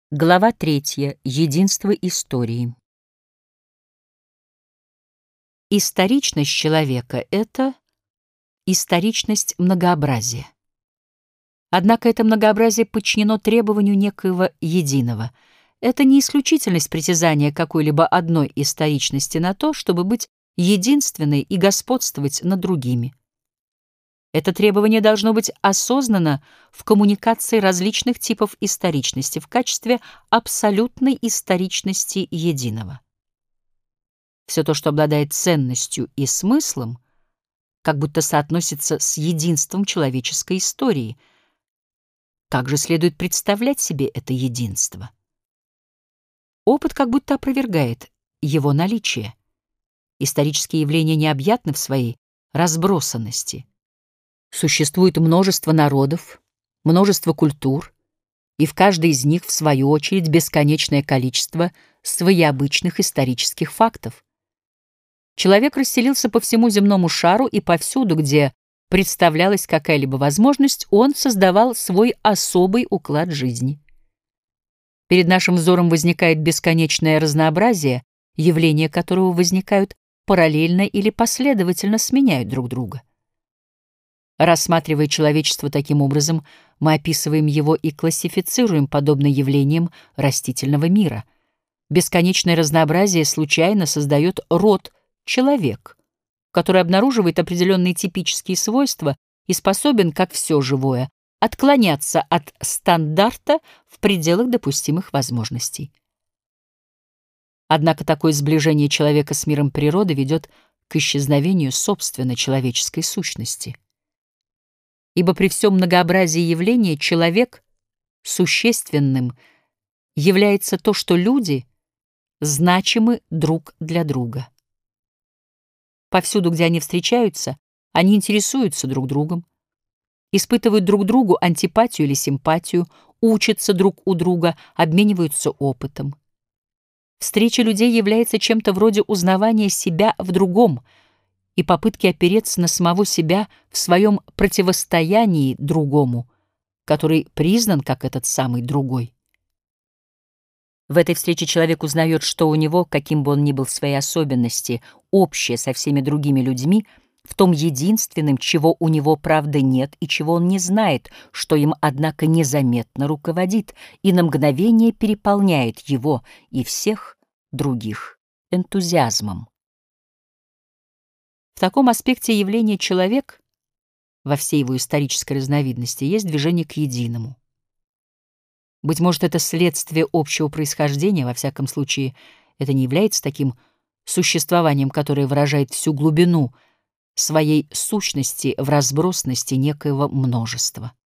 Глава 3. Единство истории. Историчность человека — это историчность многообразия. Однако это многообразие подчинено требованию некоего единого. Это не исключительность притязания какой-либо одной историчности на то, чтобы быть единственной и господствовать над другими. Это требование должно быть осознано в коммуникации различных типов историчности в качестве абсолютной историчности единого. Все то, что обладает ценностью и смыслом, как будто соотносится с единством человеческой истории. Как же следует представлять себе это единство? Опыт как будто опровергает его наличие. Исторические явления необъятны в своей разбросанности. Существует множество народов, множество культур, и в каждой из них, в свою очередь, бесконечное количество своеобычных исторических фактов. Человек расселился по всему земному шару, и повсюду, где представлялась какая-либо возможность, он создавал свой особый уклад жизни. Перед нашим взором возникает бесконечное разнообразие, явления которого возникают параллельно или последовательно сменяют друг друга. Рассматривая человечество таким образом, мы описываем его и классифицируем подобно явлениям растительного мира. Бесконечное разнообразие случайно создает род человек, который обнаруживает определенные типические свойства и способен, как все живое, отклоняться от стандарта в пределах допустимых возможностей. Однако такое сближение человека с миром природы ведет к исчезновению собственно человеческой сущности. Ибо при всем многообразии явления человек существенным является то, что люди значимы друг для друга. Повсюду, где они встречаются, они интересуются друг другом, испытывают друг другу антипатию или симпатию, учатся друг у друга, обмениваются опытом. Встреча людей является чем-то вроде узнавания себя в другом и попытки опереться на самого себя в своем противостоянии другому, который признан как этот самый другой. В этой встрече человек узнает, что у него, каким бы он ни был в своей особенности, общее со всеми другими людьми, в том единственном, чего у него, правда, нет и чего он не знает, что им, однако, незаметно руководит и на мгновение переполняет его и всех других энтузиазмом. В таком аспекте явления человек во всей его исторической разновидности есть движение к единому. Быть может, это следствие общего происхождения, во всяком случае, это не является таким существованием, которое выражает всю глубину своей сущности в разбросности некоего множества.